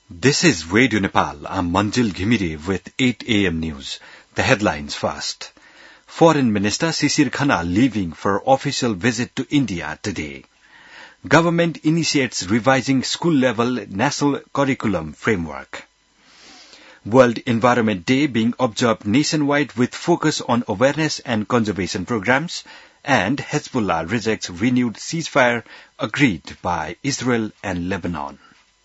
This is Radio Nepal. I'm Manjil Ghimire with 8 a.m. news. The headlines first. Foreign Minister Sisir Khanal leaving for official visit to India today. Government initiates revising school-level national curriculum framework. World Environment Day being observed nationwide with focus on awareness and conservation programs. And Hezbollah rejects renewed ceasefire agreed by Israel and Lebanon.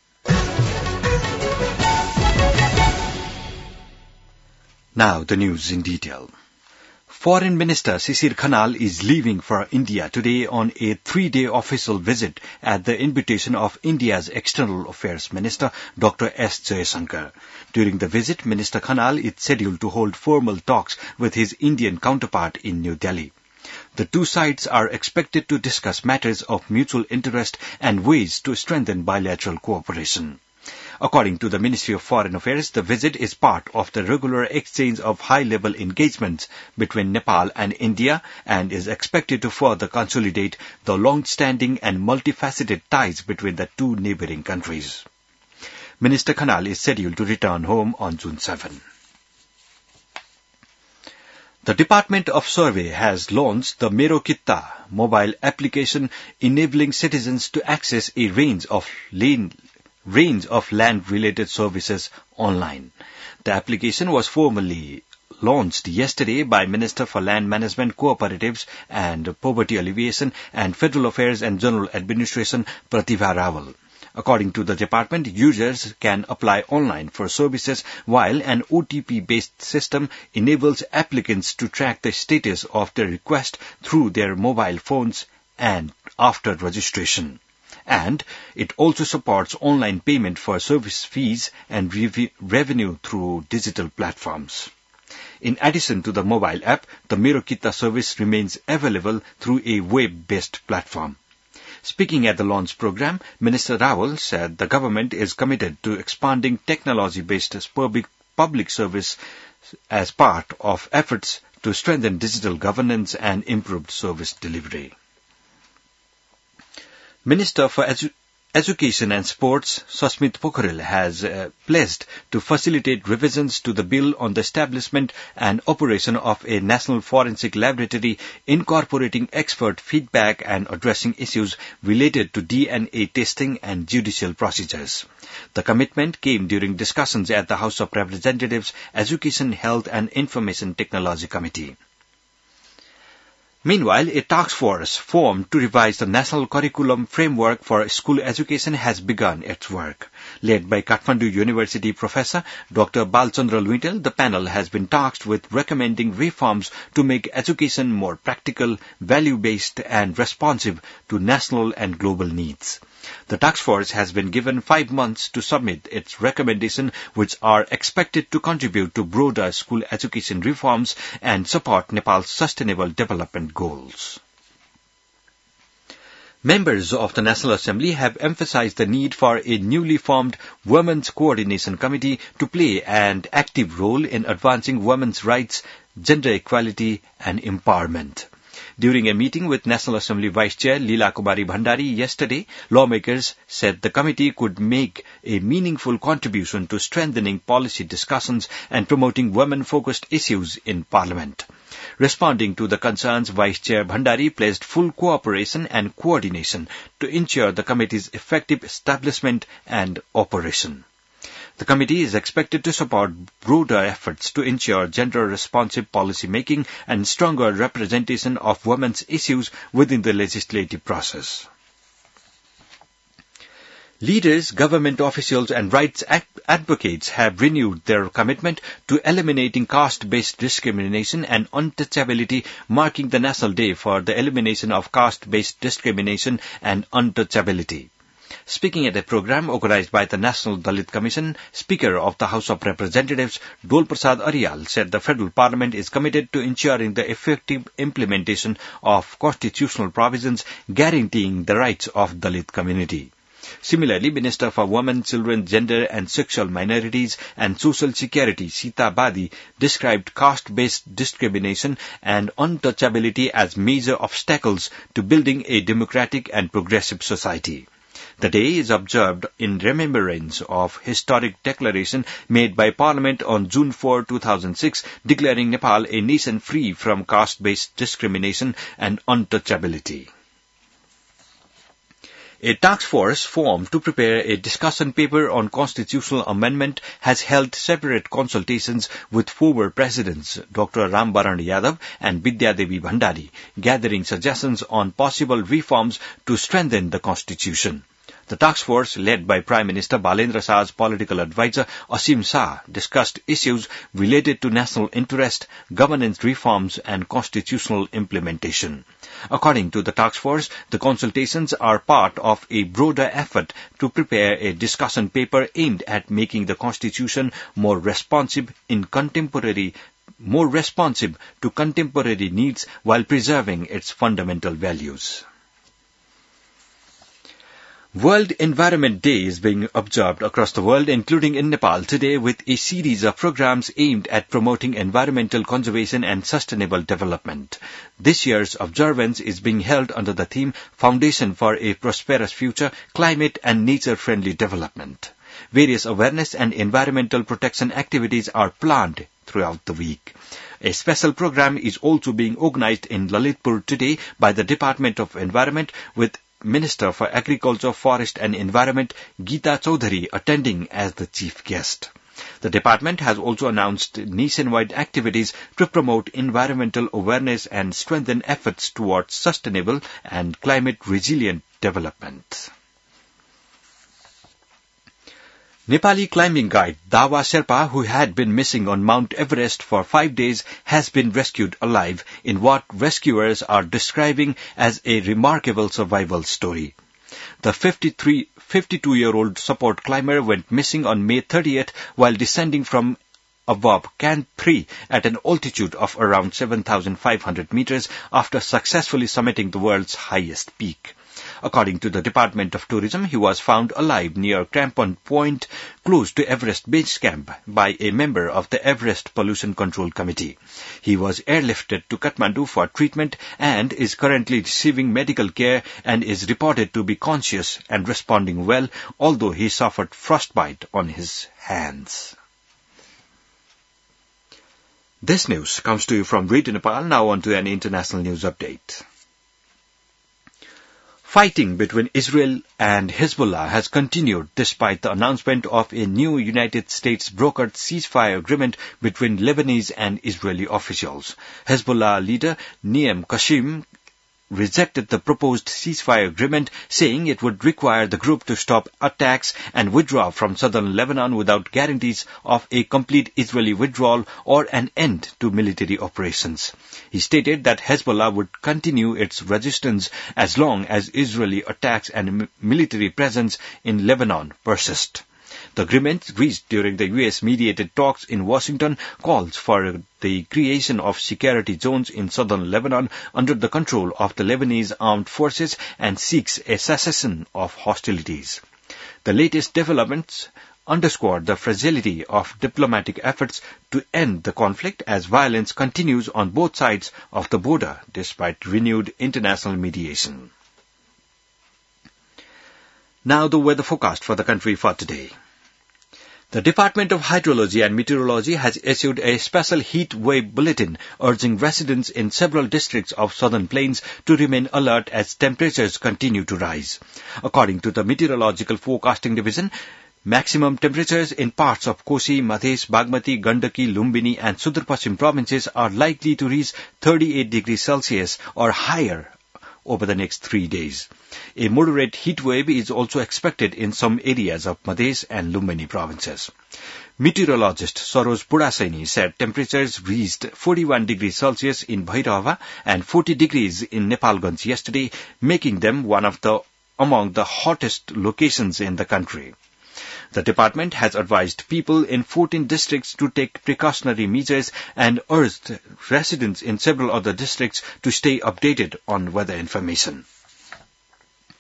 Now the news in detail. Foreign Minister Sisir Khanal is leaving for India today on a 3-day official visit at the invitation of India's External Affairs Minister Dr. S. Jaishankar. During the visit, Minister Khanal is scheduled to hold formal talks with his Indian counterpart in New Delhi. The two sides are expected to discuss matters of mutual interest and ways to strengthen bilateral cooperation. According to the Ministry of Foreign Affairs, the visit is part of the regular exchange of high-level engagements between Nepal and India and is expected to further consolidate the long-standing and multifaceted ties between the two neighboring countries. Minister Khanal is scheduled to return home on June 7. The Department of Survey has launched the Mero Kitta mobile application enabling citizens to access a range of land-related services online. The application was formally launched yesterday by Minister for Land Management, Cooperatives and Poverty Alleviation and Federal Affairs and General Administration, Pratibha Rawal. According to the department, users can apply online for services while an OTP-based system enables applicants to track the status of their request through their mobile phones and after registration. And it also supports online payment for service fees and revenue through digital platforms. In addition to the mobile app, the Mero Kitta service remains available through a web-based platform. Speaking at the launch program, Minister Rawal said the government is committed to expanding technology-based public service as part of efforts to strengthen digital governance and improved service delivery. Minister for Education and Sports, Susmit Pokhrel, has pledged to facilitate revisions to the bill on the establishment and operation of a national forensic laboratory incorporating expert feedback and addressing issues related to DNA testing and judicial procedures. The commitment came during discussions at the House of Representatives Education, Health and Information Technology Committee. Meanwhile, a task force formed to revise the national curriculum framework for school education has begun its work. Led by Kathmandu University professor Dr. Balchandra Luitel, the panel has been tasked with recommending reforms to make education more practical, value-based and responsive to national and global needs. The task force has been given 5 months to submit its recommendations, which are expected to contribute to broader school education reforms and support Nepal's sustainable development goals. Members of the National Assembly have emphasized the need for a newly formed Women's Coordination Committee to play an active role in advancing women's rights, gender equality and empowerment. During a meeting with National Assembly Vice Chair Leela Kumari Bhandari yesterday, lawmakers said the committee could make a meaningful contribution to strengthening policy discussions and promoting women-focused issues in Parliament. Responding to the concerns, Vice Chair Bhandari pledged full cooperation and coordination to ensure the committee's effective establishment and operation. The committee is expected to support broader efforts to ensure gender-responsive policy-making and stronger representation of women's issues within the legislative process. Leaders, government officials and rights advocates have renewed their commitment to eliminating caste-based discrimination and untouchability, marking the National Day for the Elimination of Caste-Based Discrimination and Untouchability. Speaking at a program organized by the National Dalit Commission, Speaker of the House of Representatives, Dol Prasad Aryal, said the Federal Parliament is committed to ensuring the effective implementation of constitutional provisions guaranteeing the rights of Dalit community. Similarly, Minister for Women, Children, Gender and Sexual Minorities and Social Security, Sita Badi, described caste-based discrimination and untouchability as major obstacles to building a democratic and progressive society. The day is observed in remembrance of historic declaration made by Parliament on June 4, 2006, declaring Nepal a nation free from caste-based discrimination and untouchability. A task force formed to prepare a discussion paper on constitutional amendment has held separate consultations with former presidents Dr. Ram Baran Yadav and Vidya Devi Bhandari, gathering suggestions on possible reforms to strengthen the constitution. The task force, led by Prime Minister Balendra Shah's political advisor Asim Shah, discussed issues related to national interest, governance reforms and constitutional implementation. According to the task force, the consultations are part of a broader effort to prepare a discussion paper aimed at making the constitution more responsive to contemporary needs while preserving its fundamental values. World Environment Day is being observed across the world, including in Nepal today, with a series of programs aimed at promoting environmental conservation and sustainable development. This year's observance is being held under the theme Foundation for a Prosperous Future, Climate and Nature-Friendly Development. Various awareness and environmental protection activities are planned throughout the week. A special program is also being organized in Lalitpur today by the Department of Environment, with Minister for Agriculture, Forest and Environment Geeta Chaudhary attending as the chief guest. The department has also announced nationwide activities to promote environmental awareness and strengthen efforts towards sustainable and climate-resilient development. Nepali climbing guide Dawa Sherpa, who had been missing on Mount Everest for 5 days, has been rescued alive in what rescuers are describing as a remarkable survival story. The 52-year-old support climber went missing on May 30th while descending from above Camp 3 at an altitude of around 7,500 meters after successfully summiting the world's highest peak. According to the Department of Tourism, he was found alive near Crampon Point, close to Everest Base Camp, by a member of the Everest Pollution Control Committee. He was airlifted to Kathmandu for treatment and is currently receiving medical care and is reported to be conscious and responding well, although he suffered frostbite on his hands. This news comes to you from Radio Nepal. Now on to an international news update. Fighting between Israel and Hezbollah has continued despite the announcement of a new United States-brokered ceasefire agreement between Lebanese and Israeli officials. Hezbollah leader Naim Qassem rejected the proposed ceasefire agreement, saying it would require the group to stop attacks and withdraw from southern Lebanon without guarantees of a complete Israeli withdrawal or an end to military operations. He stated that Hezbollah would continue its resistance as long as Israeli attacks and military presence in Lebanon persist. The agreement reached during the U.S.-mediated talks in Washington calls for the creation of security zones in southern Lebanon under the control of the Lebanese armed forces and seeks a cessation of hostilities. The latest developments underscore the fragility of diplomatic efforts to end the conflict as violence continues on both sides of the border despite renewed international mediation. Now the weather forecast for the country for today. The Department of Hydrology and Meteorology has issued a special heat wave bulletin urging residents in several districts of southern plains to remain alert as temperatures continue to rise. According to the Meteorological Forecasting Division, maximum temperatures in parts of Kosi, Madhes, Bagmati, Gandaki, Lumbini and Sudar Paschim provinces are likely to reach 38 degrees Celsius or higher over the next 3 days. A moderate heat wave is also expected in some areas of Madhes and Lumbini provinces. Meteorologist Saroj Pudasaini said temperatures reached 41 degrees Celsius in Bhairava and 40 degrees in Nepalganj yesterday, making them among the hottest locations in the country. The department has advised people in 14 districts to take precautionary measures and urged residents in several other districts to stay updated on weather information.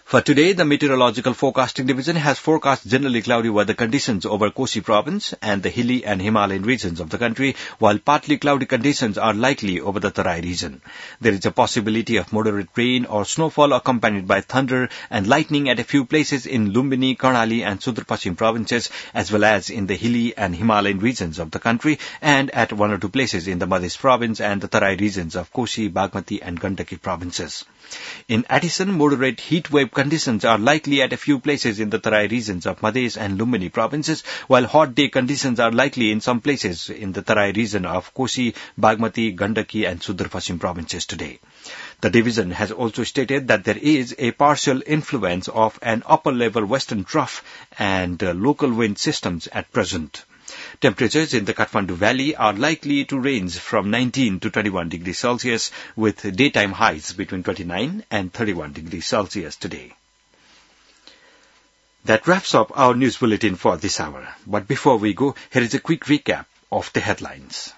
For today, the Meteorological Forecasting Division has forecast generally cloudy weather conditions over Kosi province and the hilly and Himalayan regions of the country, while partly cloudy conditions are likely over the Tarai region. There is a possibility of moderate rain or snowfall accompanied by thunder and lightning at a few places in Lumbini, Karnali and Sudar Paschim provinces, as well as in the hilly and Himalayan regions of the country, and at one or two places in the Madhya province and the Tarai regions of Kosi, Bagmati and Gandaki provinces. In addition, moderate heat wave conditions are likely at a few places in the Tarai regions of Madhya and Lumbini provinces, while hot day conditions are likely in some places in the Tarai region of Kosi, Bagmati, Gandaki and Sudar Paschim provinces today. The division has also stated that there is a partial influence of an upper-level western trough and local wind systems at present. Temperatures in the Kathmandu Valley are likely to range from 19 to 21 degrees Celsius, with daytime highs between 29 and 31 degrees Celsius today. That wraps up our news bulletin for this hour. But before we go, here is a quick recap of the headlines.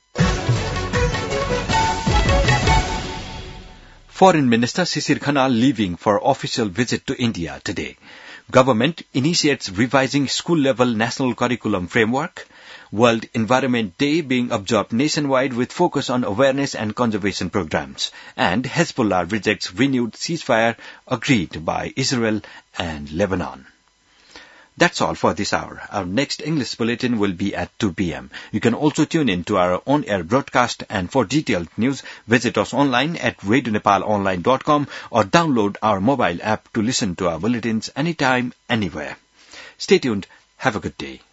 Foreign Minister Shishir Khanal leaving for official visit to India today. Government initiates revising school-level national curriculum framework. World Environment Day being observed nationwide with focus on awareness and conservation programs. And Hezbollah rejects renewed ceasefire agreed by Israel and Lebanon. That's all for this hour. Our next English bulletin will be at 2 p.m. You can also tune in to our on-air broadcast, and for detailed news, visit us online at radionepalonline.com or download our mobile app to listen to our bulletins anytime, anywhere. Stay tuned. Have a good day.